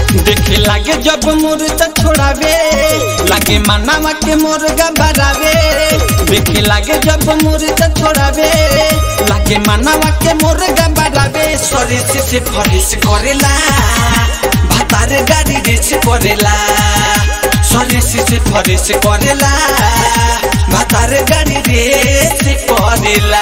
देखे लागे जब मुर्दा छोड़ावे लागे मानावा के मुर्गा बरावे। देखे लागे जब मुर्दा छोड़ावे लागे मानावा के मुर्गा बरावे। सरेस से फरेस करेला भातार गाड़ी रेस करेला। सरेस से फरेस करेला भातार गाड़ी रेस करेला।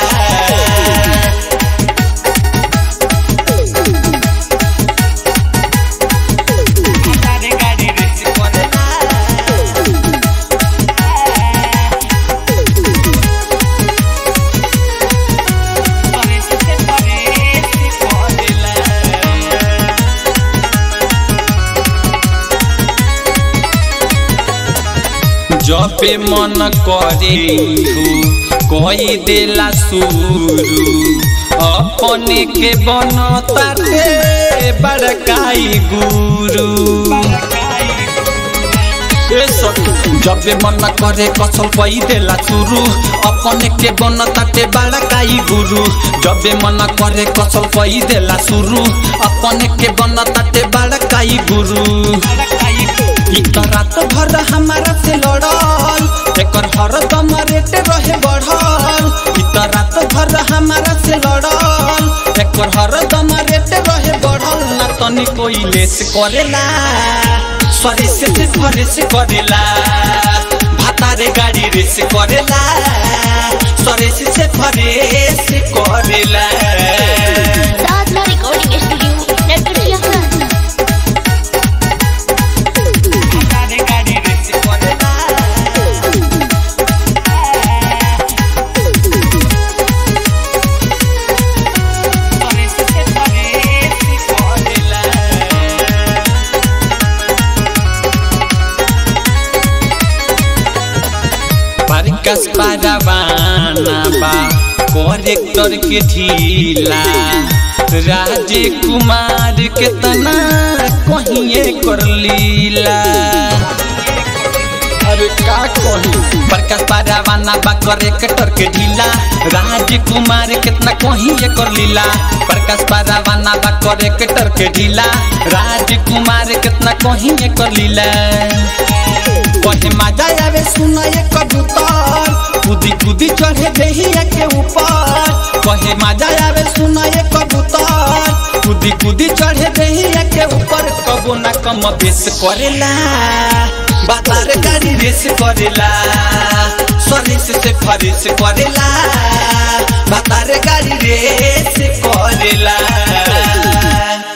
जबे मन करे कोई देला शुरू अपने के बनता रे बड़काई गुरु। जबे मन करे कसल कोई देला शुरू अपने के बनता रे बड़काई गुरु। जबे मन करे कसल कोई देला शुरू अपने के बनता रे बड़काई गुरु। रात भर हमारा से लड़ल एकर हरदम रेट रहे बढ़ल। रात भर हमारा से लड़ल एकर हरदम रेट रहे बढ़ल। ना तनी कोई लेस करेला सरेस से फरेस करेला भातारे गाड़ी रेस करेला। सरेस से फरेस करेला। साधना रिकॉर्डिंग स्टूडियो नेटवर्क परकस पारावाना बा करेक्टर के ढीला। राजकुमार के तना कहिए कर लीला। अरे का कही परकस पारावाना बा करेक्टर के ढीला। राजकुमार कितना कहिए कर लीला। परकस पारावाना बा करेक्टर के ढीला। राजकुमार कितना कहिए कर लीला। कहे मजा आवे सुना ये कबूतर कूदी कूदी चढ़े देहिया के ऊपर। कहे मजा आवे सुना ये कबूतर कूदी कूदी चढ़े देहिया के ऊपर। कबो ना कम बेस करेला बातार गाड़ी रेस करेला। सरेस से फरेस करेला बातार गाड़ी रेस करेला।